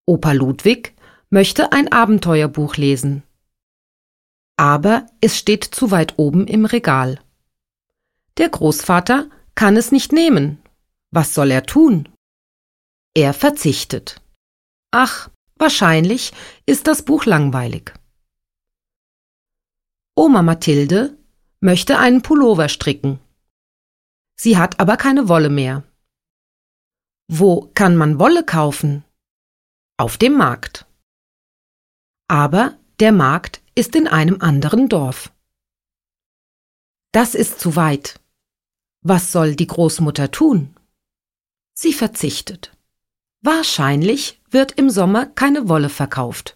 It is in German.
Opa Ludwig möchte ein Abenteuerbuch lesen. Aber es steht zu weit oben im Regal. Der Großvater kann es nicht nehmen. Was soll er tun? Er verzichtet. Ach, wahrscheinlich ist das Buch langweilig. Oma Mathilde möchte einen Pullover stricken. Sie hat aber keine Wolle mehr. Wo kann man Wolle kaufen? Auf dem Markt. Aber der Markt ist in einem anderen Dorf. Das ist zu weit. Was soll die Großmutter tun? Sie verzichtet. Wahrscheinlich wird im Sommer keine Wolle verkauft.